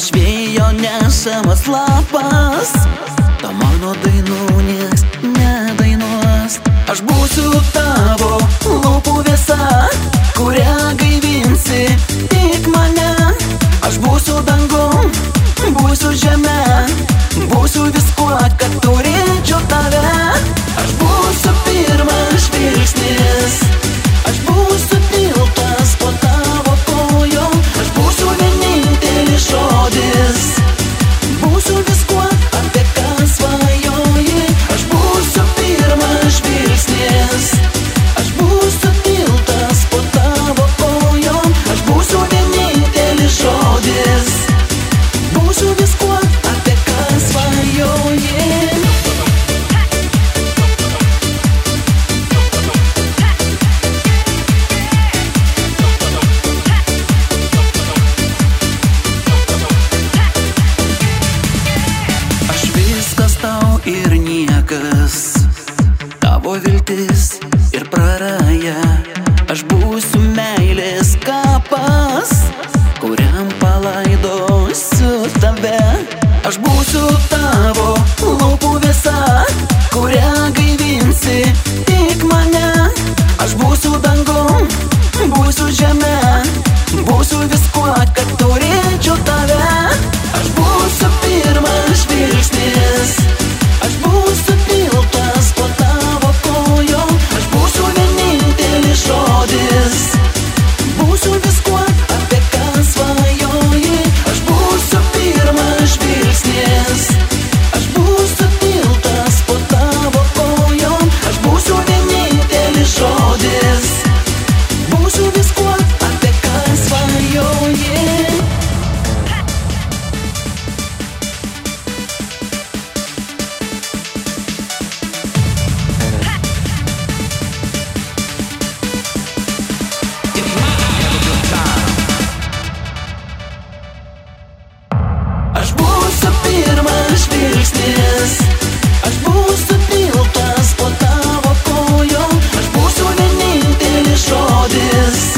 Aš vėjo nešamas lapas, to mano dainų nieks nedainuos. Aš būsiu tavo lūpų vėsa, kurią gaivinsi tik mane. Aš būsiu dangum, būsiu žeme, būsiu viskuo, kad turėčiau tave. Aš būsiu pirmas žvilgsnis, aš būsiu tiltas po tavo kojom. Aš būsiu vienintelis žodis, būsiu viskuo, apie ką svajoji. Aš būsiu pirmas žvilgsnis, aš būsiu tiltas po tavo kojom. Aš būsiu vienintelis žodis, būsiu viskuo, apie ką svajoji. Tau ir niekas, tavo viltis ir praraja. Aš būsiu meilės kapas, kuriam palaidosiu tave. Aš būsiu tavo lūpų vėsa, kurią gaivinsi tik mane. Aš būsiu dangum, būsiu žeme, būsiu viskuo, kad turėčiau tave. Aš būsiu pirmas žvilgsnis, aš būsiu tiltas po tavo kojom. Aš būsiu vienintelis žodis, būsiu viskuo, apie ką svajoji. Aš būsiu pirmas žvilgsnis, aš būsiu tiltas po tavo kojom. Aš būsiu vienintelis žodis, būsiu viskuo, apie ką svajoji. Aš būsiu pirmas žvilgsnis, aš būsiu tiltas po tavo kojom. Aš būsiu vienintelis žodis,